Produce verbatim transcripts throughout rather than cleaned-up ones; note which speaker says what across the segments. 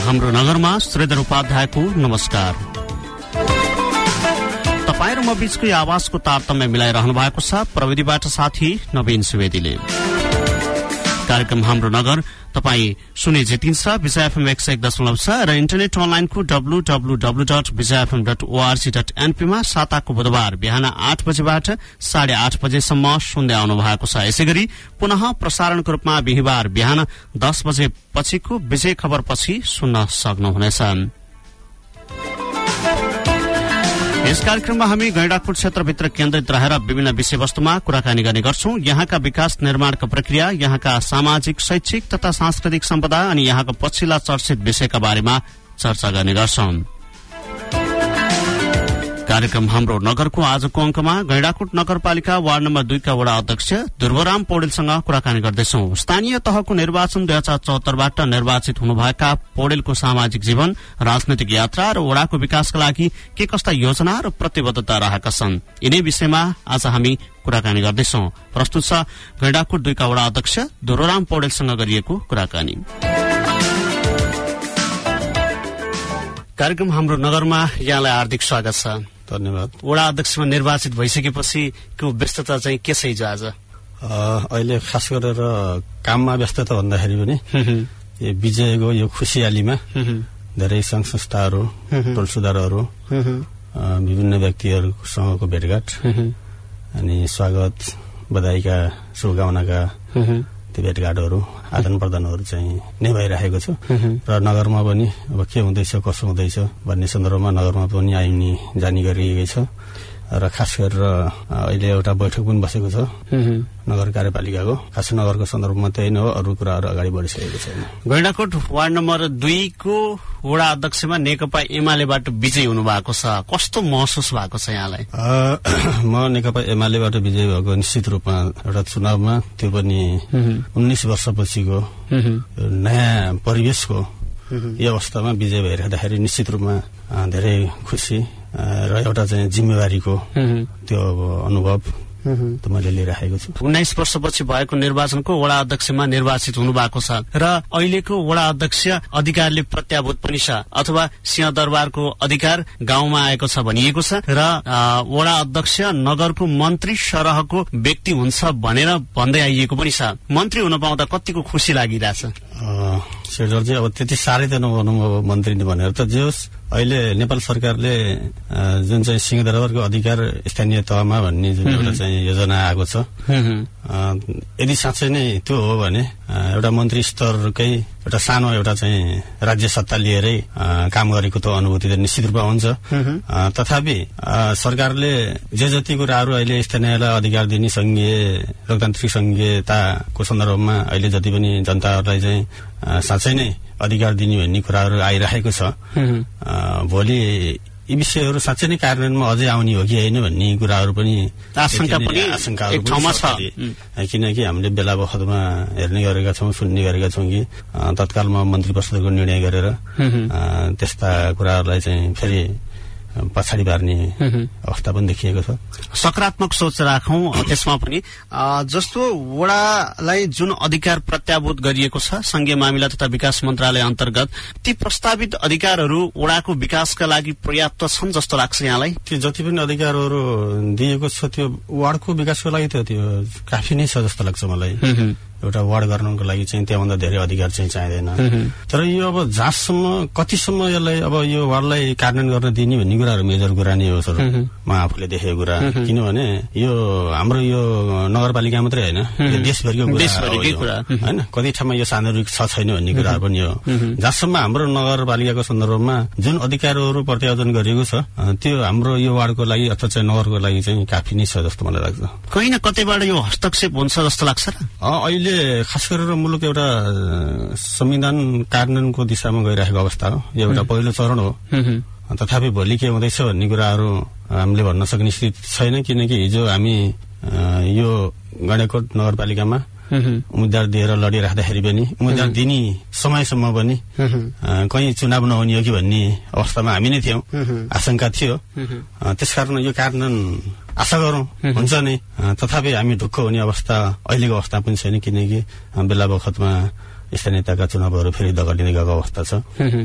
Speaker 1: हाम्रो नगरमा श्रीधर उपाध्यायको नमस्कार। तपाईँ र म बीचको आवाजको तारतम्य मिलाइरहनु भएको छ प्रविधिबाट साथी नवीन सुवेदीले। कार्यक्रम हाम्रो नगर तपाईँ सुने जितिन्छ विजय एफएम एक सय एक दशमलव छ र इन्टरनेट अनलाइनको W W W dot Vijay FM dot org dot एनपीमा साताको बुधबार बिहान आठ बजेबाट साढे आठ बजेसम्म सुन्दै आउनु भएको छ। यसै गरी पुनः प्रसारणको रूपमा बिहिबार बिहान दस बजे पछिको विजय खबर पछि सुन्न सक्नुहुनेछ। यस कार्यक्रममा हामी गैंडाकोट क्षेत्रभित्र केन्द्रित रहेर विभिन्न विषयवस्तुमा कुराकानी गर्ने गर्छौं। यहाँका विकास निर्माणका प्रक्रिया, यहाँका सामाजिक, शैक्षिक तथा सांस्कृतिक सम्पदा अनि यहाँका पछिल्ला चर्चित विषयका बारेमा चर्चा गर्ने गर्छौं। कार्यक्रम हाम्रो नगरको आजको अंकमा गैंडाकोट नगरपालिका वार्ड नम्बर दुईका वडा अध्यक्ष ध्रुवराम पौडेलसँग कुराकानी गर्दैछौं। स्थानीय तहको निर्वाचन दुई हजार चौहत्तरबाट निर्वाचित हुनुभएका पौडेलको सामाजिक जीवन, राजनैतिक यात्रा र वडाको विकासका लागि के कस्ता योजना र प्रतिबद्धता रहेका छन्, यिनै विषयमा आज हामी कुराकानी गर्दैछौं। प्रस्तुत छ गैंडाकोट दुईका वडा अध्यक्ष ध्रुवराम पौडेलसँग गरिएको कुराकानी। कार्यक्रम हाम्रो नगरमा यहाँलाई हार्दिक स्वागत छ।
Speaker 2: धन्यवाद।
Speaker 1: वडा अध्यक्षमा निर्वाचित भइसकेपछिको व्यस्तता चाहिँ के छ हिजो आज?
Speaker 2: अहिले खास गरेर काममा व्यस्तता भन्दाखेरि पनि यो विजयको यो खुसियालीमा धेरै संघ संस्थाहरू, टोल सुधारहरू, विभिन्न व्यक्तिहरूसँगको भेटघाट अनि स्वागत, बधाईका, शुभकामनाका त्यो भेटघाटहरू, आदान प्रदानहरू चाहिँ नै भइरहेको छ र नगरमा पनि अब के हुँदैछ, कसो हुँदैछ भन्ने सन्दर्भमा नगरमा पनि आइनी जानी गरिएको छ र खास गरेर अहिले एउटा बैठक पनि बसेको छ नगर कार्यपालिकाको। खास नगरको सन्दर्भमा त्यही नै हो, अरू कुराहरू अगाडि बढिसकेको छैन।
Speaker 1: गैंडाकोट वार्ड नम्बर दुईको वडा अध्यक्षमा नेकपा एमालेबाट विजयी हुनु भएको छ, कस्तो महसुस भएको छ यहाँलाई?
Speaker 2: म नेकपा एमालेबाट विजयी भएको निश्चित रूपमा एउटा चुनावमा, त्यो पनि उन्नाइस वर्षपछिको नयाँ परिवेशको यो अवस्थामा विजय भइराख्दाखेरि निश्चित रूपमा धेरै खुसी र एउटा चाहिँ जिम्मेवारीको त्यो अनुभव त मैले लिइराखेको छु।
Speaker 1: उन्नाइस वर्षपछि भएको निर्वाचनको वडा अध्यक्षमा निर्वाचित हुनु भएको छ र अहिलेको वडा अध्यक्ष अधिकारले प्रत्याभूत पनि छ अथवा सिंहदरबारको अधिकार गाउँमा आएको छ भनिएको छ र वडा अध्यक्ष नगरको मन्त्री सरहको व्यक्ति हुन्छ भनेर भन्दै आइएको पनि छ। मन्त्री हुन पाउँदा कतिको खुसी लागिरहेछ?
Speaker 2: शेरजी अब त्यति साह्रै त नभनौँ अब मन्त्री भनेर त, जे होस् अहिले नेपाल सरकारले जुन चाहिँ सिंहदरबारको अधिकार स्थानीय तहमा भन्ने जुन एउटा चाहिँ योजना आएको छ, यदि साँच्चै नै त्यो हो भने एउटा मन्त्री स्तरकै एउटा सानो एउटा चाहिँ राज्य सत्ता लिएरै काम गरेको त अनुभूति त निश्चित रूपमा हुन्छ। तथापि सरकारले जे जति कुराहरू अहिले स्थानीयलाई अधिकार दिने संघीय लोकतान्त्रिक संघीयताको सन्दर्भमा अहिले जति पनि जनताहरूलाई चाहिँ साँच्चै नै अधिकार दिने भन्ने कुराहरू आइरहेको छ, भोलि यी विषयहरू साँच्चै नै कार्यान्वयनमा अझै आउने हो कि होइन भन्ने कुराहरू पनि
Speaker 1: आशंका पनि
Speaker 2: आशंकाहरू पनि छ। किनकि हामीले बेला बखतमा हेर्ने गरेका छौँ, सुन्ने गरेका छौँ कि तत्कालमा मन्त्री परिषदको निर्णय गरेर त्यस्ता कुराहरूलाई चाहिँ फेरि पछाडि पार्ने अवस्था पनि देखिएको छ।
Speaker 1: सकारात्मक सोच राखौं त्यसमा पनि। जस्तो वडालाई जुन अधिकार प्रत्याभूत गरिएको छ संघीय मामिला तथा विकास मन्त्रालय अन्तर्गत, ती प्रस्तावित अधिकारहरू वडाको विकासका लागि पर्याप्त छन् जस्तो लाग्छ यहाँलाई?
Speaker 2: त्यो जति पनि अधिकारहरू दिएको छ त्यो वार्डको विकासको लागि त त्यो काफी नै छ जस्तो लाग्छ मलाई। एउटा वार्ड गर्नको लागि चाहिँ त्यहाँभन्दा धेरै अधिकार चाहिँ चाहिँदैन। तर यो अब जहाँसम्म कतिसम्म यसलाई अब यो वार्डलाई कार्यान्वयन गर्न दिने भन्ने कुराहरू मेजर कुरा नै हो सर, म आफूले देखेको कुरा। किनभने यो हाम्रो यो नगरपालिका मात्रै होइन, यो देशभरिको कुरा होइन, कति ठाउँमा यो सान्दर्भिक छ छैन भन्ने कुराहरू पनि हो। जहाँसम्म हाम्रो नगरपालिकाको सन्दर्भमा जुन अधिकारहरू प्रत्यायोजन गरिएको छ त्यो हाम्रो यो वार्डको लागि अथवा चाहिँ नगरको लागि चाहिँ काफी नै छ जस्तो मलाई लाग्छ।
Speaker 1: कहीँ न कतैबाट यो हस्तक्षेप हुन्छ जस्तो लाग्छ र?
Speaker 2: अहिले खास गरेर मुलुक एउटा संविधान कार्यान्वयनको दिशामा गइरहेको अवस्था हो, यो एउटा पहिलो चरण हो। तथापि भोलि के हुँदैछ भन्ने कुराहरू हामीले भन्न सक्ने स्थिति छैन, किनकि हिजो हामी यो गैंडाकोट नगरपालिकामा उम्मेद्वार दिएर लडिराख्दाखेरि पनि उम्मेद्वार दिने समयसम्म पनि कहीँ चुनाव नहुने हो कि भन्ने अवस्थामा हामी नै थियौँ, आशंका थियो। त्यसकारण यो कार्यान्वयन आशा गरौँ हुन्छ नै, तथापि हामी ढुक्क हुने अवस्था अहिलेको अवस्था पनि छैन, किनकि बेला बखतमा स्थानीय तहका चुनावहरू फेरि दगलिँदै गएको अवस्था छ।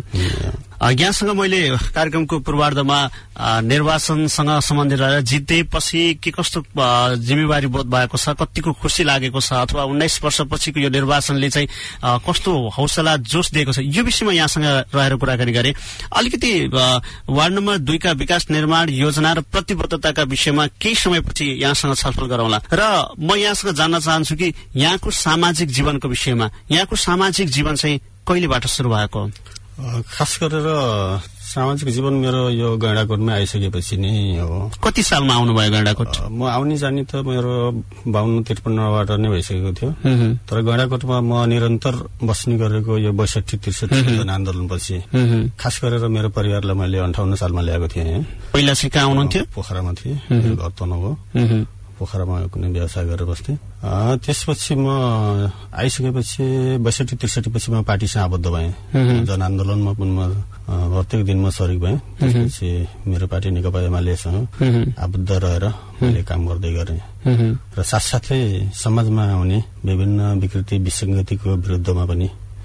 Speaker 1: यहाँसँग मैले कार्यक्रमको पूर्वार्धमा निर्वाचनसँग सम्बन्धित रहेर जितेपछि के कस्तो जिम्मेवारी बोध भएको छ, कतिको खुसी लागेको छ, अथवा उन्नाइस वर्षपछिको यो निर्वाचनले चाहिँ कस्तो हौसला जोश दिएको छ, यो विषयमा यहाँसँग रहेर कुराकानी गरे। अलिकति वार्ड नम्बर दुईका विकास निर्माण योजना र प्रतिबद्धताका विषयमा केही समयपछि यहाँसँग छलफल गरौँला। र म यहाँसँग जान्न चाहन्छु कि यहाँको सामाजिक जीवनको विषयमा, यहाँको सामाजिक जीवन चाहिँ कहिलेबाट सुरु भएको?
Speaker 2: खास गरेर सामाजिक जीवन मेरो यो गैंडाकोटमा आइसकेपछि नै हो।
Speaker 1: कति सालमा आउनुभयो गैंडाकोट? म
Speaker 2: आउने जाने त मेरो बाहन्न त्रिपन्नबाट नै भइसकेको थियो, तर गैंडाकोटमा म निरन्तर बस्ने गरेको यो बैसठी त्रिसठी जनआन्दोलनपछि खास गरेर मेरो परिवारलाई मैले अन्ठाउन्न सालमा ल्याएको थिएँ।
Speaker 1: पहिला चाहिँ कहाँ आउनुहुन्थ्यो?
Speaker 2: पोखरामा थिएँ, घर तनहु हो, पोखरामा कुनै व्यवसाय गरेर बस्थेँ। त्यसपछि म आइसकेपछि बैसठी त्रिसठी पछि म पार्टीसँग आबद्ध भएँ, जनआन्दोलनमा पनि म प्रत्येक दिन म सरिक भएँ। त्यसपछि मेरो पार्टी नेकपा एमालेसँग आबद्ध रहेर मैले काम गर्दै गरेँ र साथसाथै समाजमा हुने विभिन्न विकृति विसङ्गतिको विरुद्धमा पनि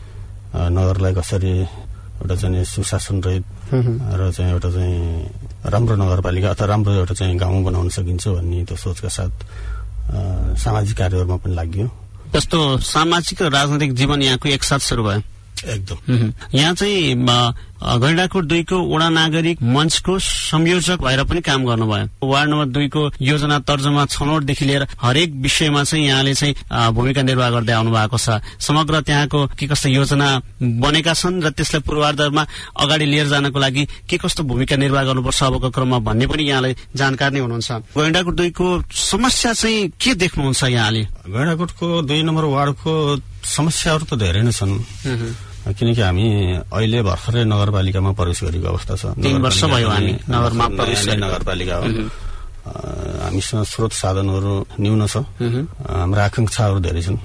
Speaker 2: नगरलाई कसरी एउटा चाहिँ सुशासन रहित र चाहिँ एउटा चाहिँ राम्रो नगरपालिका अथवा राम्रो एउटा चाहिँ गाउँ बनाउन सकिन्छ भन्ने त्यो सोचका साथ सामाजिक कार्यहरूमा पनि लाग्यो।
Speaker 1: त्यस्तो सामाजिक र राजनैतिक जीवन यहाँको एकसाथ सुरु भयो?
Speaker 2: एकदम।
Speaker 1: यहाँ चाहिँ गैंडाकोट दुईको वडा नागरिक मञ्चको संयोजक भएर पनि काम गर्नुभयो। वार्ड नम्बर दुईको योजना तर्जुमा छनौटदेखि लिएर हरेक विषयमा चाहिँ यहाँले चाहिँ भूमिका निर्वाह गर्दै आउनु भएको छ। समग्र त्यहाँको के कस्तो योजना बनेका छन् र त्यसलाई पूर्वाधारमा अगाडि लिएर जानको लागि के कस्तो भूमिका निर्वाह गर्नुपर्छ अबको क्रममा भन्ने पनि यहाँले जानकार नै हुनुहुन्छ। गैंडाकोट दुईको समस्या चाहिँ के देख्नुहुन्छ यहाँले?
Speaker 2: गैंडाकोटको दुई नम्बर वार्डको समस्याहरू त धेरै नै छन्, किनकि हामी अहिले भर्खरै नगरपालिकामा प्रवेश गरेको अवस्था छ।
Speaker 1: तीन वर्ष भयो हामी नगरमा प्रवेश गरे।
Speaker 2: नगरपालिका हो, हामीसँग स्रोत साधनहरू न्यून छ, हाम्रा आकांक्षाहरू धेरै छन्।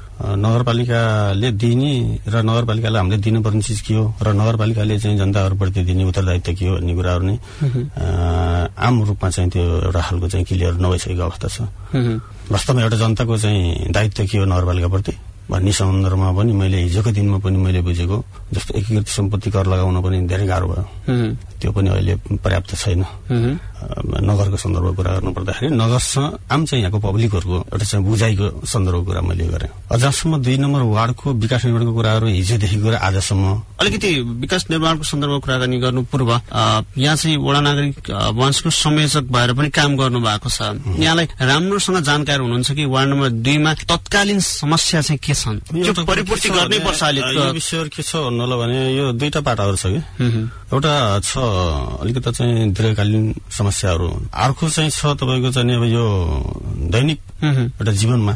Speaker 2: नगरपालिकाले दिने र नगरपालिकालाई हामीले दिनुपर्ने चिज के हो र नगरपालिकाले चाहिँ जनताहरूप्रति दिने उत्तरदायित्व के हो भन्ने कुराहरू नै आम रूपमा चाहिँ त्यो एउटा खालको चाहिँ क्लियर नभइसकेको अवस्था छ। वास्तवमा एउटा जनताको चाहिँ दायित्व के हो नगरपालिकाप्रति भन्ने सन्दर्भमा पनि मैले हिजोको दिनमा पनि मैले बुझेको जस्तो एकीकृत सम्पत्ति कर लगाउन पनि धेरै गाह्रो भयो, त्यो पनि अहिले पर्याप्त छैन। नगरको सन्दर्भमा कुरा गर्नु पर्दाखेरि नगरसँग आम चाहिँ यहाँको पब्लिकहरूको एउटा चाहिँ बुझाइको सन्दर्भको कुरा मैले गरेँ। अझसम्म दुई नम्बर वार्डको विकास निर्माणको कुराहरू हिजोदेखिको र आजसम्म
Speaker 1: अलिकति विकास निर्माणको सन्दर्भमा कुराकानी गर्नु पूर्व यहाँ चाहिँ वडा नागरिक मञ्चको संयोजक भएर पनि काम गर्नु भएको छ। यहाँलाई राम्रोसँग जानकारी हुनुहुन्छ कि वार्ड नम्बर दुईमा तत्कालीन समस्या चाहिँ के छन्, त्यो परिपूर्ति गर्नै पर्छ?
Speaker 2: यो विषयहरू के छ भन्नुलाई भने यो दुईटा पाटाहरू छ कि, एउटा छ अलिकति चाहिँ दीर्घकालीन समस्याहरू, अर्को चाहिँ छ तपाईँको चाहिँ अब यो दैनिक एउटा जीवनमा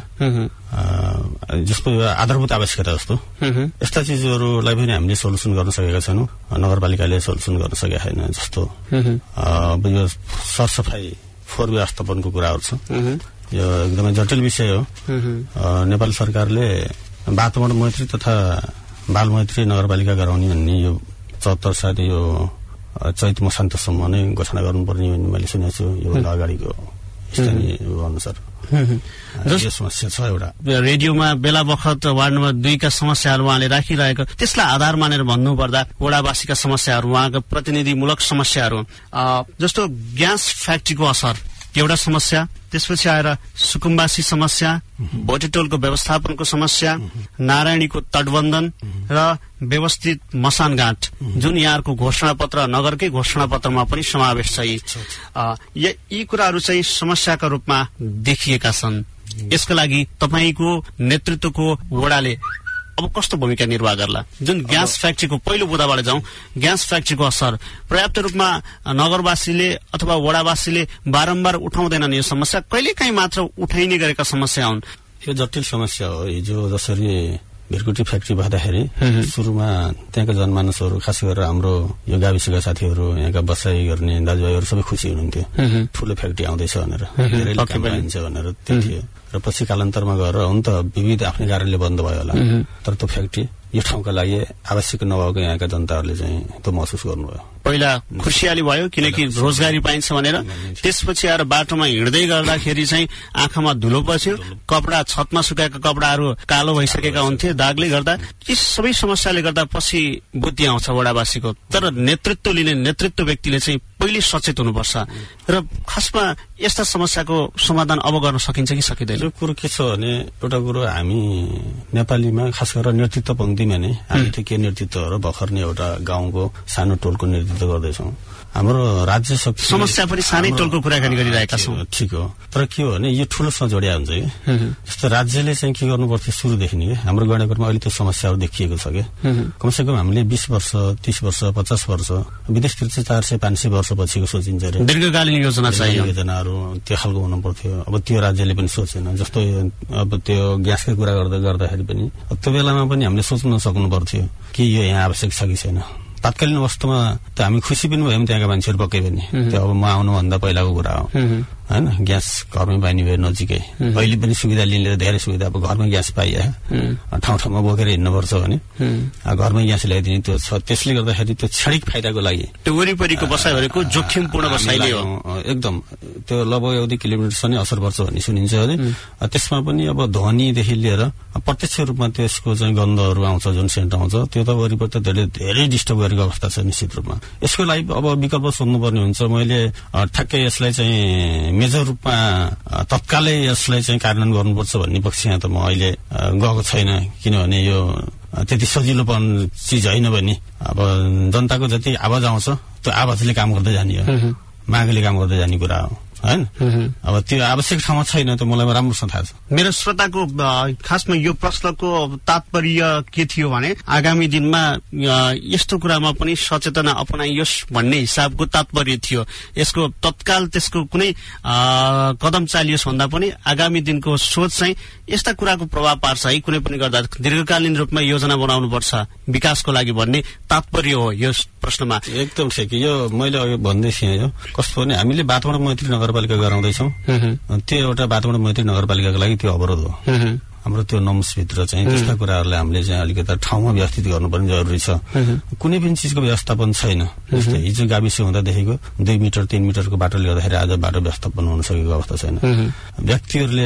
Speaker 2: जस्तो आधारभूत आवश्यकता जस्तो यस्ता चिजहरूलाई पनि हामीले सोल्युसन गर्न सकेका छैनौँ, नगरपालिकाले सोल्युसन गर्न सकेका छैन। जस्तो अब यो सरसफाई फोहोर व्यवस्थापनको कुराहरू छ, यो एकदमै जटिल विषय हो। नेपाल सरकारले वातावरण मैत्री तथा बाल मैत्री नगरपालिका गराउने भन्ने यो चौहत्तर साथ यो चैत मसान्तसम्म नै घोषणा गर्नुपर्ने भन्ने मैले सुनेको छु। योभन्दा अगाडिको स्थानीय अनुसार यो समस्या छ। एउटा
Speaker 1: रेडियोमा बेला बखत वार्ड नम्बर दुईका समस्याहरू उहाँले राखिरहेको, त्यसलाई आधार मानेर भन्नुपर्दा वडावासीका समस्याहरू, उहाँका प्रतिनिधिमूलक समस्याहरू जस्तो ग्यास फ्याक्ट्रीको असर एउटा समस्या, त्यसपछि आएर सुकुम्बासी समस्या, भोटेटोलको व्यवस्थापनको समस्या, नारायणीको तटबन्धन र व्यवस्थित मसानघाट जुन यहाँको घोषणा पत्र नगरकै घोषणा पत्रमा पनि समावेश छ। यी कुराहरू चाहिँ समस्याका रूपमा देखिएका छन्। यसका लागि तपाईँको नेतृत्वको वडाले अब कस्तो भूमिका निर्वाह गर्ला? जुन ग्यास फ्याक्ट्रीको पहिलो बुदाबाट जाउँ, ग्यास फ्याक्ट्रीको असर पर्याप्त रूपमा नगरवासीले अथवा वडावासीले बारम्बार उठाउँदैनन्। यो समस्या कहिलेकाहीँ मात्र उठाइने गरेका समस्या हुन्।
Speaker 2: यो जटिल समस्या हो। हिजो जसरी भिरकुटी फ्याक्ट्री भन्दाखेरि सुरुमा त्यहाँका जनमानसहरू खास गरेर हाम्रो यो गाविसका साथीहरू, यहाँका बसाइ गर्ने दाजुभाइहरू सबै खुसी हुनुहुन्थ्यो, ठुलो फ्याक्ट्री आउँदैछ भनेर, धेरै काम पाइन्छ भनेर त्यो थियो। र पछि कालान्तरमा गएर हुन त विविध आफ्नै कारणले बन्द भयो होला, तर त्यो फ्याक्ट्री यो ठाउँका लागि आवश्यक नभएको यहाँका जनताहरूले चाहिँ त्यो महसुस गर्नुभयो।
Speaker 1: पहिला खुसियाली भयो किनकि रोजगारी पाइन्छ भनेर, त्यसपछि आएर बाटोमा हिँड्दै गर्दाखेरि चाहिँ आँखामा धुलो पस्यो, कपडा छतमा सुकाएका कपडाहरू कालो भइसकेका हुन्थे दागले गर्दा। यी सबै समस्याले गर्दा पछि बुद्धि आउँछ वडावासीको, तर नेतृत्व लिने नेतृत्व व्यक्तिले चाहिँ पहिले सचेत हुनुपर्छ र खासमा यस्ता समस्याको समाधान अब गर्न सकिन्छ कि सकिँदैन?
Speaker 2: यो कुरो के छ भने एउटा कुरो हामी नेपालीमा खास गरेर नेतृत्व पंक्तिमा नै हामी त के नेतृत्व र भर्खर नै एउटा गाउँको सानो टोलको नेतृत्व गर्दैछौँ। हाम्रो राज्य शक्ति
Speaker 1: समस्या पनि सानै टोलको कुराकानी गरिरहेका छौँ।
Speaker 2: ठिक हो, तर के हो भने यो ठूलोसँग जोडिया हुन्छ कि जस्तो राज्यले चाहिँ के गर्नु पर्थ्यो सुरुदेखि नै हाम्रो गणेशपुरमा अहिले त्यो समस्याहरू देखिएको छ कि कमसेकम हामीले बीस वर्ष तीस वर्ष पचास वर्ष विदेशतिर चाहिँ चार सय पाँच सय वर्ष पछिको सोचिन्छ अरे
Speaker 1: दीर्घकालीन योजना चाहियो,
Speaker 2: योजनाहरू त्यो खालको हुनु पर्थ्यो। अब त्यो राज्यले पनि सोचेन। जस्तो अब त्यो ग्यासकै कुरा गर्दा गर्दाखेरि पनि त्यो बेलामा पनि हामीले सोच्न सक्नु पर्थ्यो कि यो यहाँ आवश्यक छ कि छैन। तात्कालीन अवस्थामा त हामी खुसी पनि भयौँ त्यहाँका मान्छेहरू पक्कै पनि, त्यो अब म आउनुभन्दा पहिलाको कुरा हो होइन। ग्यास घरमै पाइने भयो नजिकै, अहिले पनि सुविधा लिने धेरै सुविधा। अब घरमै ग्यास पाइया ठाउँ ठाउँमा बोकेर हिँड्नुपर्छ भने घरमै ग्यास ल्याइदिने त्यो छ। त्यसले गर्दाखेरि त्यो क्षणिक फाइदाको लागि
Speaker 1: त्यो वरिपरिको बसाइहरूको जोखिमपूर्ण बसाइले हो
Speaker 2: एकदम त्यो लगभग एक किलोमिटर नै असर पर्छ भन्ने सुनिन्छ अरे। त्यसमा पनि अब ध्वनिदेखि लिएर प्रत्यक्ष रूपमा त्यसको चाहिँ गन्धहरू आउँछ, जुन सेन्ट आउँछ त्यो त वरिपरि त धेरै धेरै डिस्टर्ब गरेको अवस्था छ निश्चित रूपमा। यसको लागि अब विकल्प सोध्नुपर्ने हुन्छ। मैले ठ्याक्कै यसलाई चाहिँ मेजर रूपमा तत्कालै यसलाई चाहिँ कार्यान्वयन गर्नुपर्छ भन्ने पक्षमा त म अहिले गएको छैन, किनभने यो त्यति सजिलोपन चिज होइन भने अब जनताको जति आवाज आउँछ त्यो आवाजले काम गर्दै जाने हो, मागले काम गर्दै जाने कुरा हो हैन। अब त्यो आवश्यक ठाउँमा छैन त मलाई राम्रोसँग थाहा छ।
Speaker 1: मेरो श्रोताको खासमा यो प्रश्नको तात्पर्य के थियो भने आगामी दिनमा यस्तो कुरामा पनि सचेतना अपनाइयोस् भन्ने हिसाबको तात्पर्य थियो। यसको तत्काल त्यसको कुनै कदम चालियोस् भन्दा पनि आगामी दिनको सोच चाहिँ यस्ता कुराको प्रभाव पार्छ है, कुनै पनि गर्दा दीर्घकालीन रूपमा योजना बनाउनुपर्छ विकासको लागि भन्ने तात्पर्य हो यो प्रश्नमा।
Speaker 2: एकदम ठिक। यो मैले अघि भन्दै थिएँ, यो कस्तो भने हामीले वातावरण मैत्री नगरपालिका गराउँदैछौँ, त्यो एउटा वातावरण मैत्री नगरपालिकाको लागि त्यो अवरोध हो। हाम्रो त्यो नम्सभित्र चाहिँ त्यस्ता कुराहरूलाई हामीले चाहिँ अलिकति ठाउँमा व्यवस्थित गर्नुपर्ने जरुरी छ। कुनै पनि चिजको व्यवस्थापन छैन। जस्तै हिजो गाविस हुँदादेखिको दुई मिटर तीन मिटरको बाटोले गर्दाखेरि आज बाटो व्यवस्थापन हुन सकेको अवस्था छैन। व्यक्तिहरूले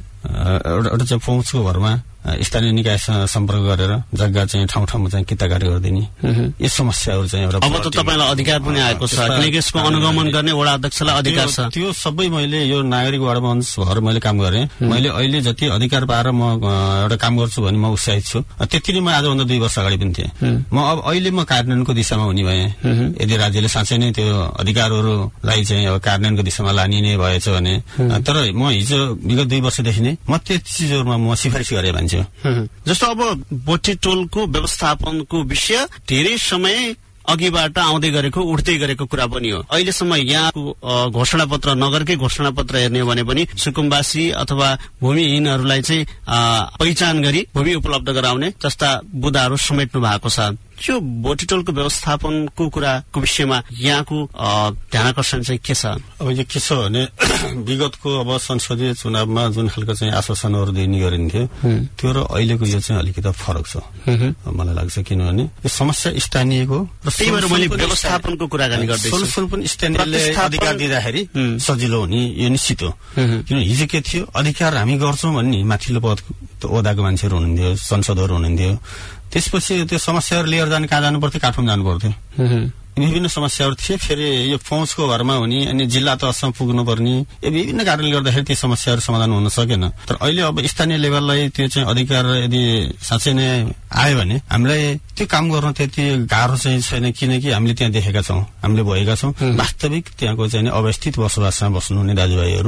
Speaker 2: एउटा एउटा चाहिँ पहुँचको भरमा स्थानीय निकायसँग सम्पर्क गरेर जग्गा चाहिँ ठाउँ ठाउँमा चाहिँ किताकारी गरिदिने यो समस्याहरू चाहिँ एउटा।
Speaker 1: अब त तपाईँलाई अधिकार पनि आएको छ किनकि यसको अनुगमन गर्ने वडा अध्यक्षलाई अधिकार छ।
Speaker 2: त्यो सबै मैले यो नागरिक वडा मञ्च भएर मैले काम गरेँ। मैले अहिले जति अधिकार पाएर म एउटा काम गर्छु भने म उत्साहित छु। त्यति नै म आजभन्दा दुई वर्ष अगाडि पनि थिएँ। म अब अहिले म कार्यान्वयनको दिशामा हुने भएँ। यदि राज्यले साँच्चै नै त्यो अधिकारहरूलाई चाहिँ अब कार्यान्वयनको दिशामा लाने नै भएछ भने, तर म हिजो विगत दुई वर्षदेखि नै म त्यो चिजहरूमा म सिफारिस गरेँ मान्छे।
Speaker 1: जस्तो अब बोटेटोलको व्यवस्थापनको विषय धेरै समय अघिबाट आउँदै गरेको उठ्दै गरेको कुरा पनि हो। अहिलेसम्म यहाँको घोषणा पत्र नगरकै घोषणा पत्र हेर्ने हो भने पनि सुकुम्बासी अथवा भूमिहीनहरूलाई चाहिँ पहिचान गरी भूमि उपलब्ध गराउने जस्ता बुदाहरू समेट्नु भएको छ। त्यो बोटेटोलको व्यवस्थापनको कुराको विषयमा यहाँको ध्यानाकर्षण चाहिँ के छ?
Speaker 2: अब यो के छ भने विगतको अब संसदीय चुनावमा जुन खालको चाहिँ आश्वासनहरू दिने गरिन्थ्यो त्यो र अहिलेको यो चाहिँ अलिकति फरक छ मलाई लाग्छ। किनभने यो समस्या स्थानीयको र
Speaker 1: त्यही भएर मैले व्यवस्थापनको कुराकानी गर्दैछु।
Speaker 2: सोलुसन पनि स्थानीयले अधिकार दिँदाखेरि सजिलो हुने यो निश्चित हो। किन हिजो के थियो अधिकार हामी गर्छौँ भन्ने माथिल्लो पद ओदाको मान्छेहरू हुनुहुन्थ्यो, संसदहरू हुनुहुन्थ्यो। त्यसपछि त्यो समस्याहरू लिएर जाने कहाँ जानु पर्थ्यो? काठमाडौँ जानु पर्थ्यो। विभिन्न समस्याहरू थिए। फेरि यो पहुँचको भरमा हुने अनि जिल्ला तहसम्म पुग्नुपर्ने यो विभिन्न कारणले गर्दाखेरि त्यो समस्याहरू समाधान हुन सकेन। तर अहिले अब स्थानीय लेभललाई त्यो चाहिँ अधिकार यदि साँच्चै नै आयो भने हामीलाई त्यो काम गर्न त्यति गाह्रो चाहिँ छैन, किनकि हामीले त्यहाँ देखेका छौँ, हामीले भएका छौँ। वास्तविक त्यहाँको चाहिँ अवस्थित बसोबासमा बस्नुहुने दाजुभाइहरू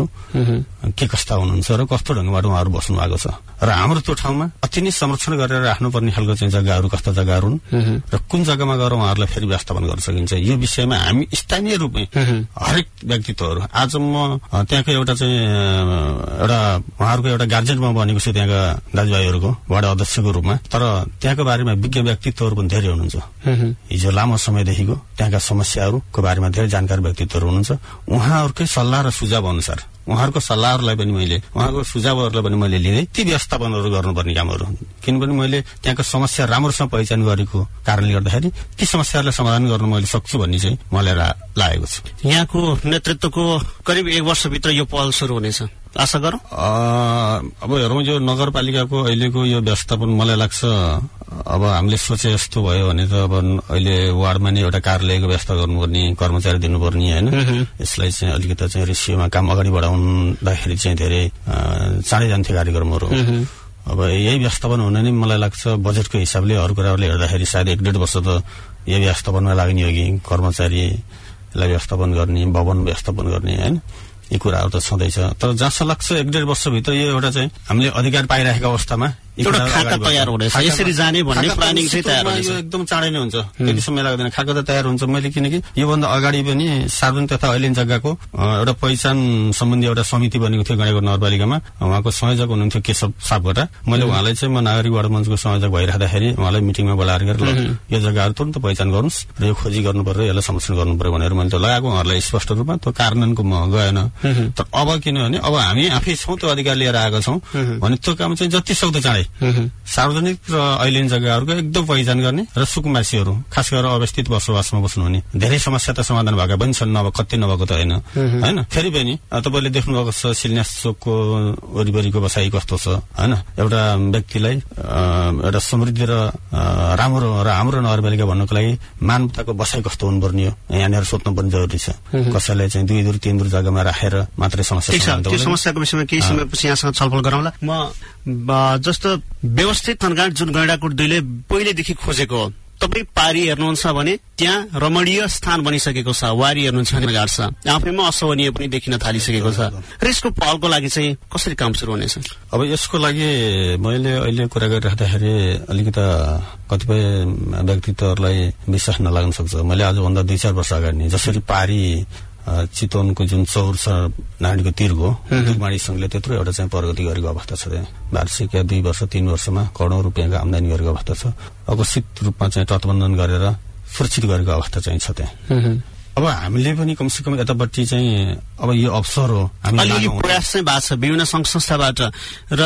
Speaker 2: के कस्ता हुनुहुन्छ र कस्तो ढङ्गबाट उहाँहरू बस्नु भएको छ र हाम्रो त्यो ठाउँमा अति नै संरक्षण गरेर राख्नुपर्ने खालको चाहिँ जग्गाहरू कस्ता जग्गाहरू हुन् र कुन जग्गामा गएर उहाँहरूलाई फेरि व्यवस्थापन गर्न सकिन्छ यो विषयमा हामी स्थानीय रूपमै हरेक व्यक्तित्वहरू आज म त्यहाँको एउटा चाहिँ एउटा उहाँहरूको एउटा गार्जियन म बनेको छु त्यहाँका दाजुभाइहरूको वडा अध्यक्षको रूपमा। तर त्यहाँको बारेमा विज्ञ व्यक्तित्वहरू पनि धेरै हुनुहुन्छ। हिजो लामो समयदेखिको त्यहाँका समस्याहरूको बारेमा धेरै जानकार व्यक्तित्वहरू हुनुहुन्छ। उहाँहरूकै सल्लाह र सुझाव अनुसार उहाँहरूको सल्लाहहरूलाई पनि मैले उहाँको सुझावहरूलाई पनि मैले लिँदै ती व्यवस्थापनहरू गर्नुपर्ने कामहरू किनभने मैले त्यहाँको समस्या राम्रोसँग पहिचान गरेको कारणले गर्दाखेरि ती समस्याहरूलाई समाधान गर्न मैले सक्छु भन्ने चाहिँ मलाई लागेको छ।
Speaker 1: यहाँको नेतृत्वको करिब एक वर्षभित्र यो पहल सुरु हुनेछ आशा गरौँ।
Speaker 2: अब हेरौँ यो नगरपालिकाको अहिलेको यो व्यवस्थापन मलाई लाग्छ अब हामीले सोचे जस्तो भयो भने त अब अहिले वार्डमा नै एउटा कार्यालयको व्यवस्था गर्नुपर्ने कर्मचारी दिनुपर्ने होइन यसलाई चाहिँ अलिकति चाहिँ रेसियोमा काम अगाडि बढाउँदाखेरि चाहिँ धेरै चाँडै जान्थ्यो कार्यक्रमहरू। अब यही व्यवस्थापन हुन नै मलाई लाग्छ बजेटको हिसाबले अरू कुराहरूले हेर्दाखेरि सायद एक डेढ वर्ष त यही व्यवस्थापनमा लाग्ने हो कि कर्मचारीलाई व्यवस्थापन गर्ने भवन व्यवस्थापन गर्ने होइन यी कुराहरू त छँदैछ। तर जहाँसम्म लाग्छ एक डेढ वर्षभित्र यो एउटा चाहिँ हामीले अधिकार पाइरहेको अवस्थामा
Speaker 1: एउटा खाका तयार हुनेछ यसरी जाने भन्ने प्लानिङ चाहिँ तयार हुनेछ।
Speaker 2: यो एकदम चाँडै नै हुन्छ त्यति समय लाग्दैन खाका त तयार हुन्छ। मैले किनकि योभन्दा अगाडि पनि सार्वजनिक तथा ऐलेन जग्गाको एउटा पहिचान सम्बन्धी एउटा समिति बनेको थियो गणेशगढ नगरपालिकामा उहाँको संयोजक हुनुहुन्थ्यो केशव सापकोटा। मैले उहाँलाई चाहिँ म नागरिक वार्ड मञ्चको संयोजक भइराख्दाखेरि उहाँलाई मिटिङमा बोलाएर यो जग्गाहरू तुरन्त पहिचान गर्नुहोस् र यो खोजी गर्नु पर्यो यसलाई संरक्षण गर्नु पर्यो भनेर मैले त लगाएको उहाँहरूलाई स्पष्ट रूपमा त्यो कार्यान्वयनको म गएन। तर अब किनभने अब हामी आफै छौँ त्यो अधिकार लिएर आएका छौँ भने त्यो काम चाहिँ जति सक्दो चाँडै सार्वजनिक र ऐलेन जग्गाहरूको एकदम पहिचान गर्ने र सुकुम्बासीहरू खास गरेर अवस्थित बसोबासमा बस्नुहुने धेरै समस्या त समाधान भएका पनि छन् नभए कति नभएको त होइन होइन। फेरि पनि तपाईँले देख्नुभएको छ शिलान्यास चोकको वरिपरिको बसाइ कस्तो छ होइन। एउटा व्यक्तिलाई एउटा समृद्धि र राम्रो र हाम्रो नगरपालिका भन्नको लागि मानवताको बसाइ कस्तो हुनुपर्ने हो यहाँनिर सोध्नु पनि जरुरी छ। कसैलाई चाहिँ दुई दूर तीन दूर जग्गामा राखेर मात्रै समस्या
Speaker 1: त्यो समस्याको विषयमा केही समयपछि यहाँसँग छलफल गरौँला। म जस्तो व्यवस्थित थनगाड जुन गैंडाकोट दुईले पहिलेदेखि खोजेको हो तपाईँ पारी हेर्नुहुन्छ भने त्यहाँ रमणीय स्थान बनिसकेको छ। वारी हेर्नुहुन्छ भने गाड्छ आफैमा अशोभनीय पनि देखिन थालिसकेको छ र यसको पहलको लागि चाहिँ कसरी काम सुरु हुनेछ?
Speaker 2: अब यसको लागि मैले अहिले कुरा गरिराख्दाखेरि अलिकति कतिपय व्यक्तित्वहरूलाई विश्वास नलाग्न सक्छ। मैले आजभन्दा दुई चार वर्ष अगाडि नै जसरी पारी चितवनको जुन चौर छ नारायणको तिरको दुर्माणी संघले त्यत्रो एउटा चाहिँ प्रगति गरेको अवस्था छ। त्यहाँ वार्षिक या दुई वर्ष तीन वर्षमा करोडौं रुपियाँको आमदानी गरेको अवस्था छ। अघोषित रूपमा चाहिँ तटबन्धन गरेर सुरक्षित गरेको अवस्था चाहिँ छ त्यहाँ। अब हामीले पनि कमसेकम यतापट्टि चाहिँ अब यो अवसर हो
Speaker 1: अलिअलि प्रयास चाहिँ भएको छ विभिन्न संघ संस्थाबाट र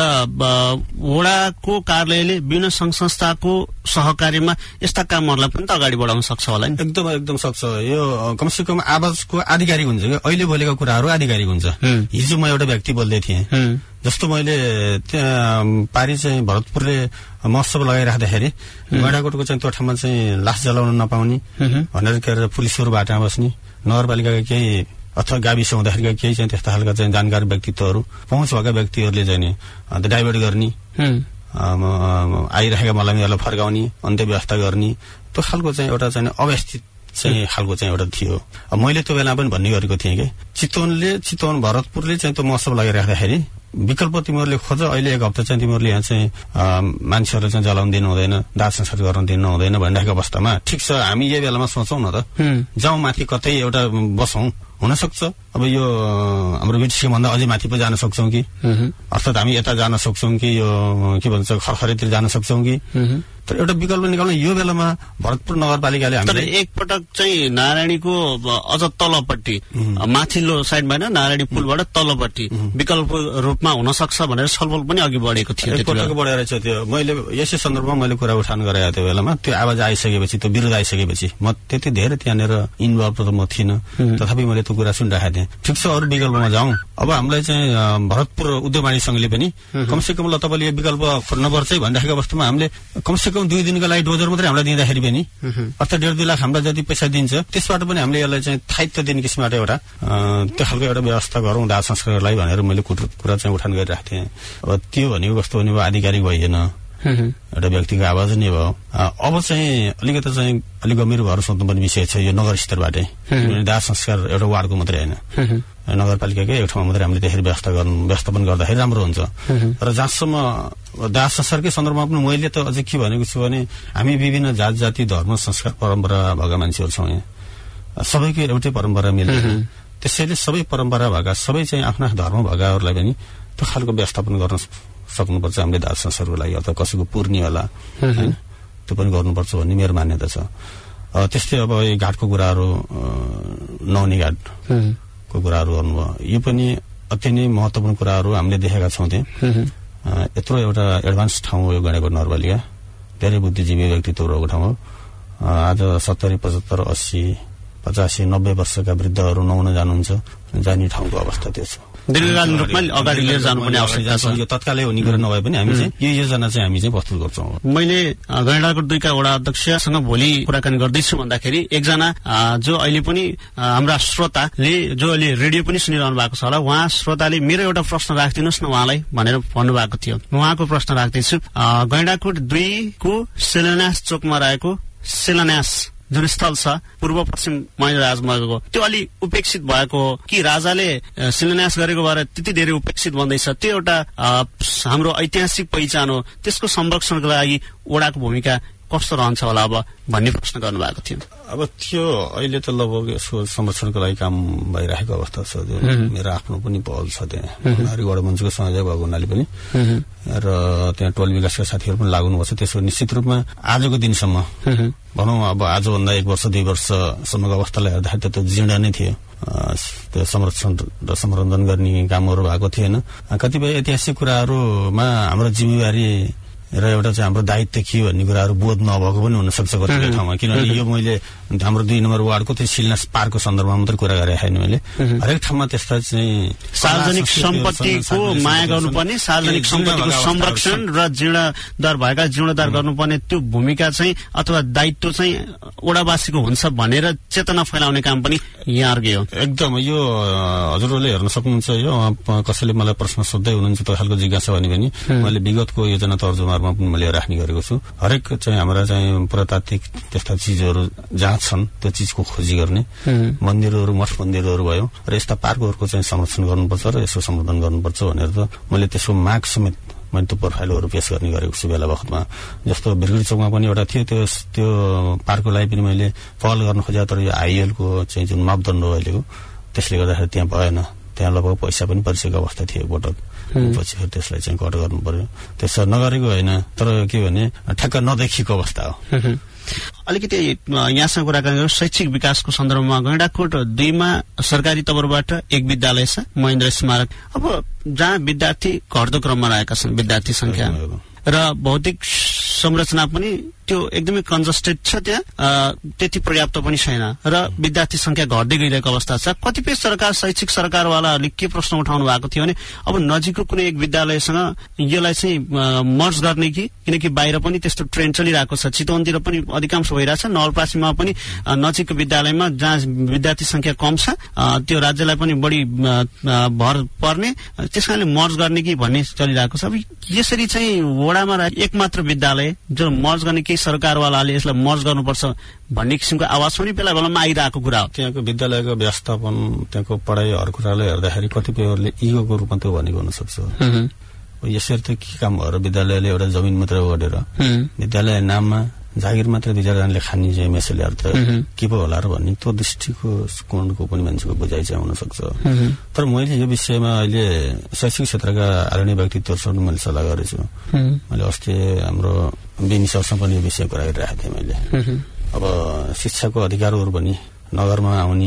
Speaker 1: वडाको कार्यालयले विभिन्न संघ संस्थाको सहकार्यमा यस्ता कामहरूलाई पनि त अगाडि बढाउन सक्छ होला नि?
Speaker 2: एकदम एकदम सक्छ। यो कमसेकम आवाजको आधिकारिक हुन्छ कि अहिले बोलेका कुराहरू आधिकारिक हुन्छ। हिजो म एउटा व्यक्ति बोल्दै थिएँ जस्तो मैले त्यहाँ पारी चाहिँ भरतपुरले महोत्सव लगाइराख्दाखेरि गैंडाकोटको चाहिँ त्यो ठाउँमा चाहिँ लास जलाउन नपाउने भनेर के अरे पुलिसहरू बाटामा बस्ने नगरपालिकाका केही अथवा गाविस हुँदाखेरिका केही चाहिँ त्यस्ता खालका चाहिँ जानकार व्यक्तित्वहरू पहुँच भएका व्यक्तिहरूले चाहिँ नि डाइभर्ट गर्ने आइरहेका मलामीहरूलाई फर्काउने अन्त्य व्यवस्था गर्ने त्यो खालको चाहिँ एउटा चाहिँ अव्यवस्थित चाहिँ खालको चाहिँ एउटा थियो। अब मैले त्यो बेला पनि भन्ने गरेको थिएँ कि चितवनले चितवन भरतपुरले चाहिँ त्यो महोत्सव लगाइराख्दाखेरि विकल्प तिमीहरूले खोज। अहिले एक हप्ता चाहिँ तिमीहरूले यहाँ चाहिँ मान्छेहरूलाई चाहिँ जलाउन दिनु हुँदैन दाह संस्कार गर्न दिनु हुँदैन भनिरहेको अवस्थामा ठिक छ हामी यही बेलामा सोचौँ न त जाउँ माथि कतै एउटा बसौँ हुन सक्छ। अब यो हाम्रो बिटिसी भन्दा अझै माथि पो जान सक्छौँ कि अर्थात् हामी यता जान सक्छौँ कि यो के भन्छ खरखरेतिर जान सक्छौँ कि तर एउटा विकल्प निकाल्न यो बेलामा भरतपुर नगरपालिकाले हामीले
Speaker 1: एकपटक चाहिँ नारायणीको अझ तलपट्टि माथिल्लो साइडमा होइन नारायणी पुलबाट तलपट्टि विकल्प रूपमा हुन सक्छ भनेर छलफल पनि अघि बढेको थियो।
Speaker 2: एकपटक बढेर रहेछ त्यो मैले यसै सन्दर्भमा मैले कुरा उठान गरेको त्यो बेलामा त्यो आवाज आइसकेपछि त्यो विरोध आइसकेपछि म त्यति धेरै त्यहाँनिर इन्भल्भ त म थिइनँ तथापि मैले त्यो कुरा सुनिरहेको थिएँ। ठिक छ अरू विकल्पमा जाउँ। अब हामीलाई चाहिँ भरतपुर उद्योगवाणी संघले पनि कमसेकम ल तपाईँले यो विकल्प खोज्नुपर्छ भनिराखेको अवस्थामा हामीले कमसेकम दुई दिनको लागि डोजर मात्रै हामीलाई दिँदाखेरि पनि अर्थात् डेढ दुई लाख हामीलाई जति पैसा दिन्छ त्यसबाट पनि हामीले यसलाई चाहिँ थाइत्य दिने किसिमबाट एउटा त्यो खालको एउटा व्यवस्था गरौँ दाह संस्कारलाई भनेर मैले कुरा चाहिँ उठान गरिरहेको थिएँ। अब त्यो भनेको कस्तो भने आधिकारिक भइएन एउटा व्यक्तिको आवाज नै भयो। अब चाहिँ अलिकति चाहिँ अलिक गम्भीर भएर सोध्नुपर्ने विषय छ यो नगर स्तरबाटै दाह संस्कार एउटा वार्डको मात्रै होइन नगरपालिकाकै एक ठाउँमा मात्रै हामीले त्यसरी व्यवस्था गर्नु व्यवस्थापन गर्दाखेरि राम्रो हुन्छ। र जहाँसम्म दाह संस्कारकै सन्दर्भमा पनि मैले त अझै के भनेको छु भने हामी विभिन्न जात जाति धर्म संस्कार परम्परा भएका मान्छेहरू छौँ यहाँ सबैको एउटै परम्परा मिल्दैन त्यसैले सबै परम्परा भएका सबै चाहिँ आफ्ना धर्म भएकाहरूलाई पनि त्यो खालको व्यवस्थापन गर्न सक्नुपर्छ हामीले दाह संस्कारको लागि अथवा कसैको पूर्णी होला होइन त्यो पनि गर्नुपर्छ भन्ने मेरो मान्यता छ। त्यस्तै अब घाटको कुराहरू नौनी घाटको कुराहरू गर्नुभयो यो पनि अति नै महत्वपूर्ण कुराहरू हामीले देखेका छौँ। त्यहाँ यत्रो एउटा एडभान्स ठाउँ हो यो गैंडाकोट नगरपालिका, धेरै बुद्धिजीवी व्यक्तित्वहरूको ठाउँ हो। आज सत्तरी पचहत्तर अस्सी पचासी नब्बे वर्षका वृद्धहरू नुहाउन जानुहुन्छ, जाने ठाउँको अवस्था त्यो छ।
Speaker 1: दीर्घकालीन रूपमा अगाडि लिएर जानुपर्ने आवश्यकता छ।
Speaker 2: यो तत्कालै हुने कुरा नभए पनि हामी चाहिँ यो योजना चाहिँ हामी चाहिँ प्रस्तुत गर्छौँ।
Speaker 1: मैले गैंडाकोट दुईका वडा अध्यक्षसँग भोलि कुराकानी गर्दैछु भन्दाखेरि एकजना जो अहिले पनि हाम्रा श्रोताले जो अहिले रेडियो पनि सुनिरहनु भएको छ होला, उहाँ श्रोताले मेरो एउटा प्रश्न राखिदिनुहोस् न उहाँलाई भनेर भन्नुभएको थियो। उहाँको प्रश्न राख्दैछु। गैंडाकोट दुईको शिलान्यास चोकमा रहेको शिलान्यास जुन स्थल छ पूर्व पश्चिम महेन्द्र राजमार्गको, त्यो अलि उपेक्षित भएको कि राजाले शिलान्यास गरेको भएर त्यति धेरै उपेक्षित बन्दैछ, त्यो एउटा हाम्रो ऐतिहासिक पहिचान हो, त्यसको संरक्षणको लागि वडाको भूमिका कस्तो रहन्छ होला अब भन्ने प्रश्न गर्नुभएको थियो।
Speaker 2: अब त्यो अहिले त लगभग यसको संरक्षणको लागि काम भइरहेको अवस्था छ। जो मेरो आफ्नो पनि पहल छ त्यहाँ, नारी गणमञ्चको सहयोग भएको हुनाले पनि र त्यहाँ टोल विकासका साथीहरू पनि लाग्नुपर्छ। त्यसको निश्चित रूपमा आजको दिनसम्म भनौँ अब आजभन्दा एक वर्ष दुई वर्षसम्मको अवस्थालाई हेर्दाखेरि त त्यो जीर्ण नै थियो। त्यो संरक्षण र संवर्धन गर्ने कामहरू भएको थिएन। कतिपय ऐतिहासिक कुराहरूमा हाम्रो जिम्मेवारी र एउटा चाहिँ हाम्रो दायित्व के भन्ने कुराहरू बोध नभएको पनि हुनसक्छ कतिपय ठाउँमा। किनभने यो मैले हाम्रो दुई नम्बर वार्डको त्यो शिलान्यास पार्कको सन्दर्भमा मात्रै कुरा गरेको छैन मैले। हरेक ठाउँमा त्यस्ता चाहिँ
Speaker 1: सार्वजनिक सम्पत्तिको माया गर्नुपर्ने, सार्वजनिक सम्पत्तिको संरक्षण र जीर्णोद्धार भएका जीर्णोद्धार गर्नुपर्ने त्यो भूमिका चाहिँ अथवा दायित्व चाहिँ वडावासीको हुन्छ भनेर चेतना फैलाउने काम पनि यहाँहरुकै हो।
Speaker 2: एकदम यो हजुरहरूले हेर्न सक्नुहुन्छ। यो कसैले मलाई प्रश्न सोध्दै हुनुहुन्छ त्यो खालको जिज्ञासा भने पनि मैले विगतको योजना तर्जुमाहरूमा पनि मैले राख्ने गरेको छु। हरेक चाहिँ हाम्रा चाहिँ पुरातात्विक त्यस्ता चिजहरू जहाँ छन् त्यो चिजको खोजी गर्ने, मन्दिरहरू मठ मन्दिरहरू भयो र यस्ता पार्कहरूको चाहिँ संरक्षण गर्नुपर्छ र यसको सम्वर्धन गर्नुपर्छ भनेर त मैले त्यसको माग समेत मैले त्यो प्रोफाइलहरू पेश गर्ने गरेको छु बेला बखतमा। जस्तो बिरगढी चौकमा पनि एउटा थियो, त्यो त्यो पार्कको लागि पनि मैले पहल गर्न खोजेँ, तर यो आइएलको चाहिँ जुन मापदण्ड हो अहिलेको त्यसले गर्दाखेरि त्यहाँ भएन। त्यहाँ लगभग पैसा पनि परिसकेको अवस्था थियो एकपटक, पछि फेरि त्यसलाई चाहिँ कट गर्नु पर्यो। त्यसो नगरेको होइन, तर के भने ठ्याक्क नदेखिएको अवस्था हो।
Speaker 1: अलिकति यहाँसँग कुराकानी गरौँ शैक्षिक विकासको सन्दर्भमा। गैंडाकोट दुईमा सरकारी तर्फबाट एक विद्यालय छ महेन्द्र स्मारक। अब जहाँ विद्यार्थी घट्दो क्रममा रहेका छन् विद्यार्थी संख्या र भौतिक संरचना पनि त्यो एकदमै कन्जस्टेड छ, त्यहाँ त्यति पर्याप्त पनि छैन र विद्यार्थी संख्या घट्दै गइरहेको अवस्था छ। कतिपय सरकार शैक्षिक सरकारवालाहरूले के प्रश्न उठाउनु भएको थियो भने अब नजिकको कुनै एक विद्यालयसँग यसलाई चाहिँ मर्ज गर्ने कि, किनकि बाहिर पनि त्यस्तो ट्रेन्ड चलिरहेको छ, चितवनतिर पनि अधिकांश भइरहेछ, नवलपरासीमा पनि नजिकको विद्यालयमा जहाँ विद्यार्थी संख्या कम छ त्यो राज्यलाई पनि बढी भर पर्ने, त्यस कारणले मर्ज गर्ने कि भन्ने चलिरहेको छ। अब यसरी चाहिँ वडामा एक मात्र विद्यालय जो मर्ज गर्ने केही सरकारवालाले यसलाई मर्ज गर्नुपर्छ भन्ने किसिमको आवाज पनि बेला बेलामा आइरहेको कुरा हो।
Speaker 2: त्यहाँको विद्यालयको व्यवस्थापन, त्यहाँको पढाइ हर कुरालाई हेर्दाखेरि कतिपयहरूले इगोको रूपमा त्यो भनेको हुनसक्छ। यसरी त के काम भएर विद्यालयले एउटा जमिन मात्र गरेर विद्यालय नाममा जागिर मात्र दुई चारजनाले खाने चाहिँ मेसेलेहरू त के पो होला र भन्ने त्यो दृष्टिको कोणको पनि मान्छेको बुझाइ चाहिँ हुनसक्छ। तर मैले यो विषयमा अहिले शैक्षिक क्षेत्रका आदरणीय व्यक्तित्वहरूसँग मैले सल्लाह गरेको छु। मैले अस्ति हाम्रो बेनी सरसँग पनि यो विषय कुरा गरिरहेको थिएँ मैले। अब शिक्षाको अधिकारहरू पनि नगरमा आउने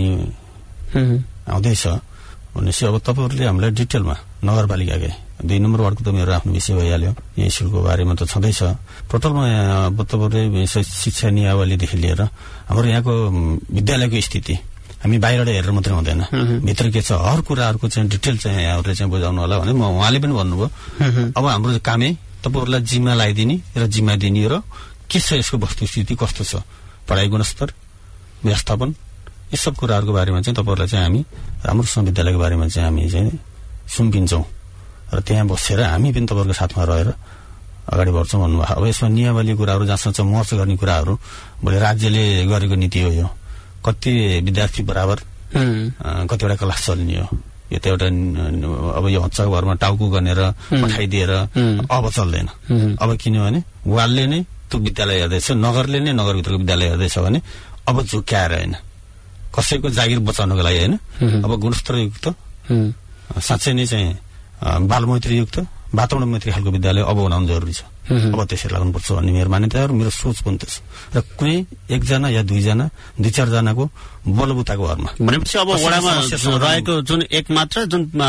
Speaker 2: आउँदैछ भनेपछि अब तपाईँहरूले हामीलाई डिटेलमा नगरपालिकाकै दुई नम्बर वार्डको त मेरो आफ्नो विषय भइहाल्यो, यहाँ स्कुलको बारेमा त छँदैछ। टोटलमा अब तपाईँहरूले शिक्षा नियावलीदेखि लिएर हाम्रो यहाँको विद्यालयको स्थिति हामी बाहिरबाट हेरेर मात्रै हुँदैन, भित्र के छ हर कुराहरूको चाहिँ डिटेल चाहिँ यहाँहरूले चाहिँ बुझाउनु होला भने उहाँले पनि भन्नुभयो। अब हाम्रो कामै तपाईँहरूलाई जिम्मा लगाइदिने र जिम्मा दिने र के छ यसको वस्तुस्थिति कस्तो छ, पढाइ गुणस्तर, व्यवस्थापन, यी सब कुराहरूको बारेमा चाहिँ तपाईँहरूलाई चाहिँ हामी राम्रोसँग विद्यालयको बारेमा चाहिँ हामी चाहिँ सुम्पिन्छौँ र त्यहाँ बसेर हामी पनि तपाईँहरूको साथमा रहेर अगाडि बढ्छौँ भन्नुभयो। अब यसमा नियमावली कुराहरू जहाँसँग चाहिँ मर्च गर्ने कुराहरू भोलि राज्यले गरेको नीति हो। यो कति विद्यार्थी बराबर कतिवटा क्लास चल्ने हो, यो त एउटा अब यो हच्चा घरमा टाउको गनेर पठाइदिएर अब चल्दैन। अब किनभने वालले नै त्यो विद्यालय हेर्दैछ, नगरले नै नगरभित्रको विद्यालय हेर्दैछ भने अब झुक्याएर होइन, कसैको जागिर बचाउनको लागि होइन, अब गुणस्तरयुक्त साँच्चै नै चाहिँ बालमैत्रीयुक्त वातावरण मैत्री खालको विद्यालय अब बनाउनु जरुरी छ। अब त्यसरी लाग्नुपर्छ भन्ने मेरो मान्यता हो, मेरो सोच पनि त्यो छ। र कुनै एकजना या दुईजना दुई चारजनाको बलबुताको भरमा
Speaker 1: भनेपछि अब वडामा रहेको जुन एक मात्र जुन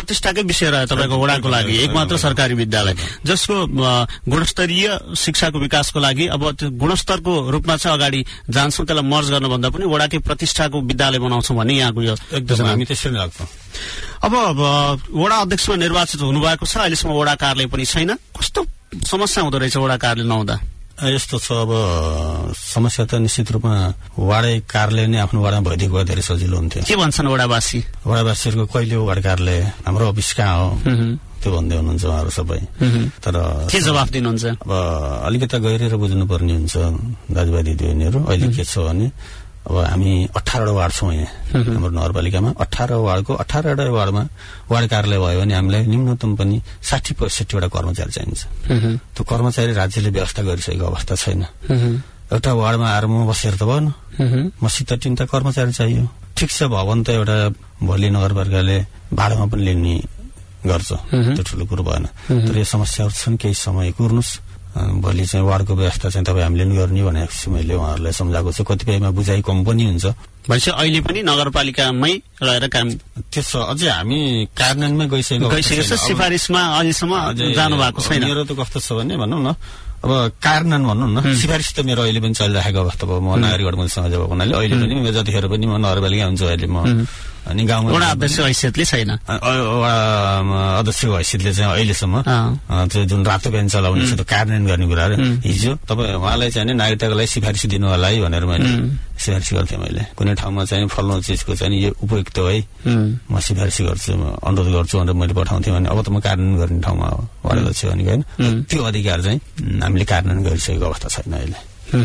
Speaker 1: प्रतिष्ठाकै विषय रह्यो तपाईँको वडाको लागि, एक मात्र सरकारी विद्यालय जसको गुणस्तरीय शिक्षाको विकासको लागि अब त्यो गुणस्तरको रूपमा चाहिँ अगाडि जान्छौँ, त्यसलाई मर्ज गर्नुभन्दा पनि वडाकै प्रतिष्ठाको विद्यालय बनाउँछौँ भन्ने यहाँको यो
Speaker 2: एकदम हामी त्यसरी लाग्छौँ।
Speaker 1: अब वडा अध्यक्षमा निर्वाचित हुनुभएको छ, अहिलेसम्म वडा कार्यालय पनि छैन, कस्तो समस्या हुँदो रहेछ वडा कार्यालय नहुँदा?
Speaker 2: यस्तो छ, अब समस्या त निश्चित रूपमा वाडा कार्यालय नै आफ्नो वाडामा भइदिएको भए धेरै सजिलो हुन्थ्यो।
Speaker 1: के भन्छन् वडावासी?
Speaker 2: वडावासीहरूको कहिले वाडा कार्यालय, हाम्रो अफिस कहाँ हो त्यो भन्दै हुनुहुन्छ उहाँहरू सबै। तर
Speaker 1: के जवाफ दिनुहुन्छ?
Speaker 2: अब अलिकति गहिरेर बुझ्नु पर्ने हुन्छ दाजुभाइ दिदीबहिनीहरू। अहिले के छ भने अब हामी अठारवटा वार्ड छौँ यहाँ हाम्रो नगरपालिकामा। अठार वार्डको अठारवटा वार्डमा वार्ड कार्यालय भयो भने हामीलाई न्यूनतम पनि साठी पैँसठीवटा कर्मचारी चाहिन्छ। त्यो कर्मचारी राज्यले व्यवस्था गरिसकेको अवस्था छैन। एउटा वार्डमा आएर म बसेर त भएन, मसित तिनवटा कर्मचारी चाहियो। ठिक छ, भवन त एउटा भोलि नगरपालिकाले भाडामा पनि लिने गर्छ, त्यो ठुलो कुरो भएन। तर यो समस्याहरू छन्, केही समय कुर्नुहोस्, भोलि चाहिँ वार्डको व्यवस्था चाहिँ तपाईँ हामीले पनि गर्ने भनेको छु। मैले उहाँहरूलाई सम्झाएको छु, कतिपयमा बुझाइ कम पनि हुन्छ।
Speaker 1: भनेपछि अहिले पनि नगरपालिकामै रहेर काम
Speaker 2: त्यसो अझै हामी कार्यान्वयनमै गइसकेको
Speaker 1: गइसकेको छ, सिफारिसमा अहिलेसम्म जानु भएको छैन।
Speaker 2: मेरो त कस्तो छ भने भनौँ न, अब कार्यान्वयन भनौँ न, सिफारिस त मेरो अहिले पनि चलिरहेको अवस्था भयो। म नागरिक मन्त्रीसँग जब हुनाले अहिले पनि जतिखेर पनि म नगरपालिका हुन्छु अहिले म, अनि गाउँमा
Speaker 1: वडा अध्यक्ष हैसियतले छैन।
Speaker 2: अध्यक्षको हैसियतले चाहिँ अहिलेसम्म त्यो जुन रातो पेन चलाउने छ त्यो कार्यान्वयन गर्ने कुराहरू हिजो तपाईँ उहाँलाई चाहिँ नागरिकताको लागि सिफारिस दिनु होला है भनेर मैले सिफारिस गर्थेँ। मैले कुनै ठाउँमा चाहिँ फल्नु चिजको चाहिँ यो उपयुक्त है म सिफारिस गर्छु, अनुरोध गर्छु भनेर मैले पठाउँथेँ भने अब त म कार्यान्वयन गर्ने ठाउँमा हो वडा अध्यक्ष भनेको होइन। त्यो अधिकार चाहिँ हामीले कार्यान्वयन गरिसकेको अवस्था छैन अहिले।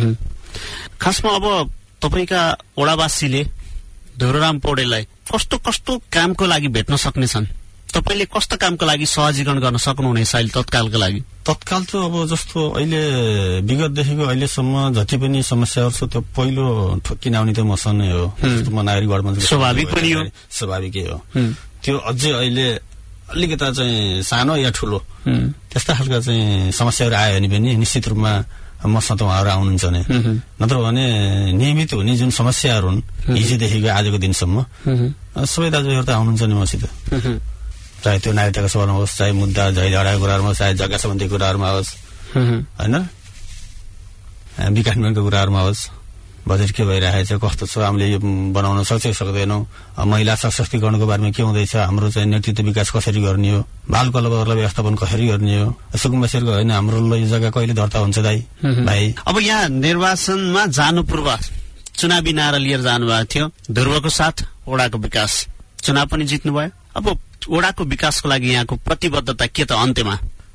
Speaker 1: खासमा अब तपाईँका वडावासीले धुरोराम पौडेललाई कस्तो कस्तो कामको लागि भेट्न सक्नेछन्? तपाईँले कस्तो कामको लागि सहजीकरण गर्न सक्नुहुनेछ अहिले तत्कालको लागि?
Speaker 2: तत्काल त अब जस्तो अहिले विगतदेखिको अहिलेसम्म जति पनि समस्याहरू छ त्यो पहिलो ठोक्किन आउने त मसँग नै हो। जस्तो म नागरिक वार्ड मन्त्री,
Speaker 1: स्वाभाविक पनि हो,
Speaker 2: स्वाभाविकै हो। त्यो अझै अहिले अलिकता चाहिँ सानो या ठुलो त्यस्ता खालका चाहिँ समस्याहरू आयो भने पनि निश्चित रूपमा मसँग त उहाँहरू आउनुहुन्छ नै। नत्र भने नियमित हुने जुन समस्याहरू हुन् हिजोदेखिको आजको दिनसम्म सबै दाजुभाइहरू त आउनुहुन्छ नि मसित, चाहे त्यो नागरिकताको सवालमा होस्, चाहे मुद्दा झै झगडाको कुराहरूमा होस्, चाहे जग्गा सम्बन्धी कुराहरूमा होस्, होइन विकासको कुराहरूमा होस्, बजेट के भइरहेको छ, कस्तो छ, हामीले यो बनाउन सक्छ सक्दैनौँ, महिला सशक्तिकरणको बारेमा के हुँदैछ, हाम्रो चाहिँ नेतृत्व विकास कसरी गर्ने हो, बाल क्लबहरूलाई व्यवस्थापन कसरी गर्ने हो, सुकुम्बासीहरूको होइन हाम्रो यो जग्गा कहिले दर्ता हुन्छ दाइ भाइ।
Speaker 1: अब यहाँ निर्वाचनमा जानु पूर्व चुनावी नारा लिएर जानुभएको थियो, ध्रुवको साथ वडाको विकास, चुनाव पनि जित्नुभयो। अब वडाको विकासको लागि यहाँको प्रतिबद्धता के त अन्त्यमा?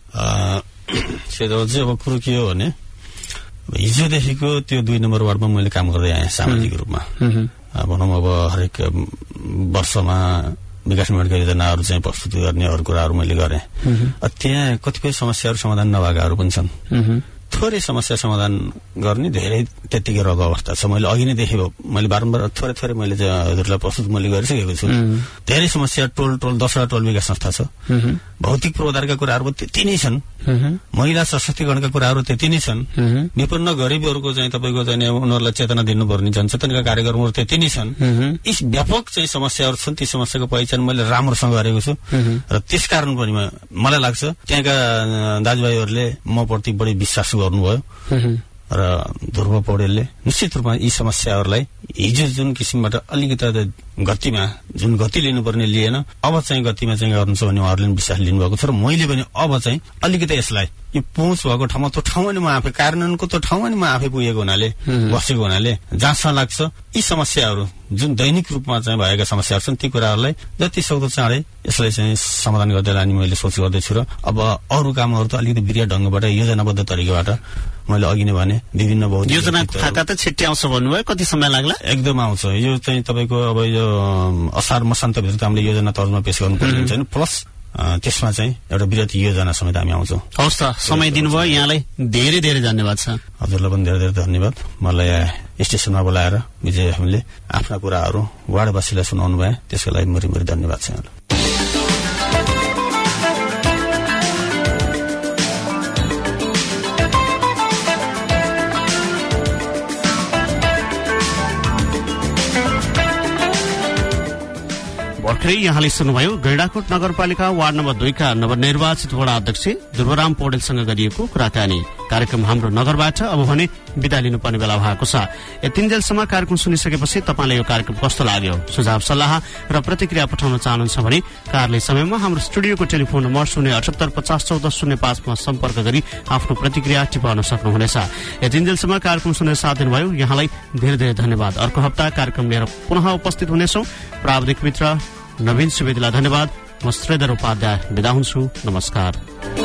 Speaker 2: अब कुरो के हो भने हिजोदेखिको त्यो दुई नम्बर वार्डमा मैले काम गर्दै आएँ सामाजिक रूपमा। भनौँ अब हरेक वर्षमा विकास निर्माणका योजनाहरू चाहिँ प्रस्तुत गर्ने अरू कुराहरू मैले गरेँ। त्यहाँ कतिपय समस्याहरू समाधान नभएकाहरू पनि छन्। थोरै समस्या समाधान गर्ने धेरै त्यत्तिकै रहेको अवस्था छ। मैले अघि नै देखेँ, मैले बारम्बार थोरै थोरै मैले चाहिँ हजुरलाई प्रस्तुत मैले गरिसकेको छु। धेरै समस्या टोल टोल दसवटा टोल विकास संस्था छ, भौतिक पूर्वाधारका कुराहरू त्यति नै छन्, महिला सशक्तिकरणका कुराहरू त्यति नै छन्, विपन्न गरिबहरूको चाहिँ तपाईँको चाहिँ उनीहरूलाई चेतना दिनुपर्ने जनचेतनाका कार्यक्रमहरू त्यति नै छन्। यी व्यापक चाहिँ समस्याहरू छन्, ती समस्याको पहिचान मैले राम्रोसँग गरेको छु र त्यस कारण पनि मलाई लाग्छ त्यहाँका दाजुभाइहरूले म प्रति बढी विश्वास गर्नुभयो र ध्रुव पौडेलले निश्चित रूपमा यी समस्याहरूलाई हिजो जुन किसिमबाट अलिकति गतिमा जुन गति लिनुपर्ने लिएन, अब चाहिँ गतिमा चाहिँ गर्नु छ भने उहाँहरूले विश्वास लिनुभएको छ र मैले पनि अब चाहिँ अलिकति यसलाई यो पहुँच भएको ठाउँमा त्यो ठाउँमा नि म आफै कार्यान्वयनको त्यो ठाउँमा नि म आफै पुगेको हुनाले बसेको हुनाले जहाँसम्म लाग्छ यी समस्याहरू जुन दैनिक रूपमा चाहिँ भएका समस्याहरू छन् ती कुराहरूलाई जति सक्दो चाँडै यसलाई चाहिँ समाधान गर्दै लाने मैले सोच गर्दैछु र अब अरू कामहरू त अलिकति वृहत ढङ्गबाट योजनाबद्ध तरिकाबाट मैले अघि नै भने विभिन्न बहुत
Speaker 1: योजनाको खाका त छिट्टै आउँछ भन्नुभयो, कति समय लाग्ला?
Speaker 2: एकदम आउँछ यो चाहिँ तपाईँको अब यो असार मसान्तभित्र त हामीले योजना तर्जुमा पेश गर्नुपर्ने हुन्छ नि, प्लस त्यसमा चाहिँ एउटा वृहत योजना समेत हामी आउँछौँ।
Speaker 1: हवस् त, समय दिनुभयो यहाँलाई धेरै धेरै धन्यवाद छ।
Speaker 2: हजुरलाई पनि धेरै धेरै धन्यवाद। मलाई स्टेसनमा बोलाएर विजय हामीले आफ्ना कुराहरू वार्डवासीलाई सुनाउनु भयो, त्यसको लागि मरि मरि धन्यवाद छ यहाँलाई।
Speaker 1: भर्खरै यहाँले सुन्नुभयो गैंडाकोट नगरपालिका वार्ड नम्बर दुईका नवनिर्वाचित वडा अध्यक्ष ध्रुवराम पौडेलसँग गरिएको कुराकानी। कार्यक्रम हाम्रो नगरबाट अब भने विदा लिनुपर्ने बेला भएको छ। यतिन्जेलसम्म कार्यक्रम सुनिसकेपछि तपाईँलाई यो कार्यक्रम कस्तो लाग्यो, सुझाव सल्लाह र प्रतिक्रिया पठाउन चाहनुहुन्छ भने कार्यालय समयमा हाम्रो स्टुडियोको टेलिफोन नम्बर शून्य अठहत्तर पचास चौध शून्य पाँचमा सम्पर्क गरी आफ्नो प्रतिक्रिया टिपाउन सक्नुहुनेछ। यतिन्जेलसम्म कार्यक्रम सुनेर साथ दिनुभयो यहाँलाई धेरै धेरै धन्यवाद। अर्को हप्ता कार्यक्रम लिएर पुनः उपस्थित हुनेछौं। प्राविधिक मित्र नवीन सुवेदीलाई धन्यवाद। म श्रीधर उपाध्याय विदा हुन्छु। नमस्कार।